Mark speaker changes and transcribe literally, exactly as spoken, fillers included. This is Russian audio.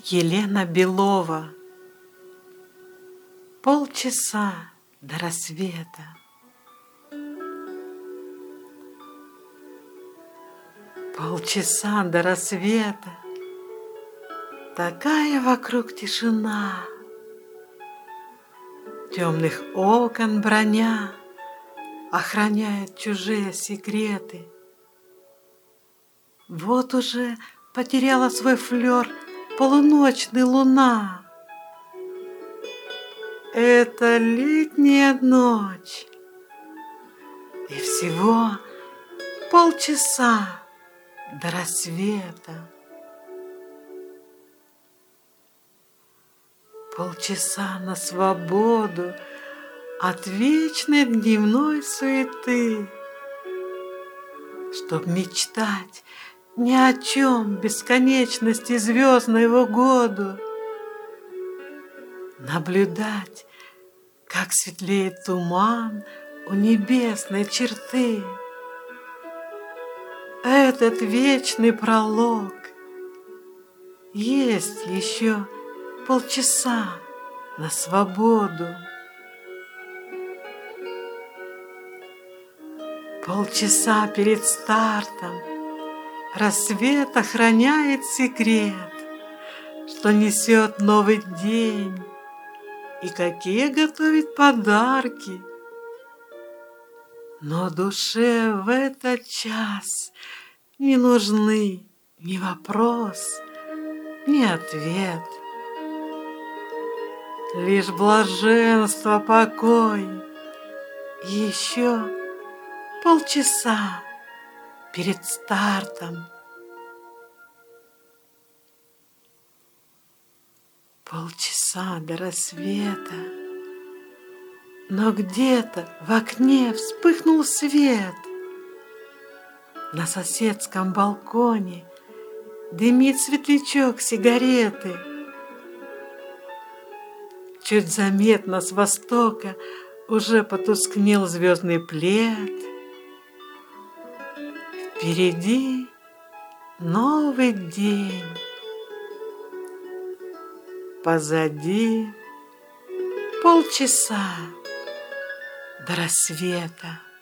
Speaker 1: Елена Белова. Полчаса до рассвета. Полчаса до рассвета. Такая вокруг тишина. Темных окон броня охраняет чужие секреты. Вот уже потеряла свой флёр полуночная луна. Это летняя ночь, и всего полчаса до рассвета. Полчаса на свободу от вечной дневной суеты, чтоб мечтать ни о чем бесконечности звездного года, наблюдать, как светлеет туман у небесной черты. Этот вечный пролог. Есть еще полчаса на свободу. Полчаса перед стартом рассвет охраняет секрет, что несет новый день и какие готовит подарки. Но душе в этот час не нужны ни вопрос, ни ответ. Лишь блаженство, покой. Еще полчаса перед стартом. Полчаса до рассвета. Но где-то в окне вспыхнул свет. На соседском балконе дымит светлячок сигареты. Чуть заметно с востока уже потускнел звездный плед. Впереди новый день. Позади полчаса до рассвета.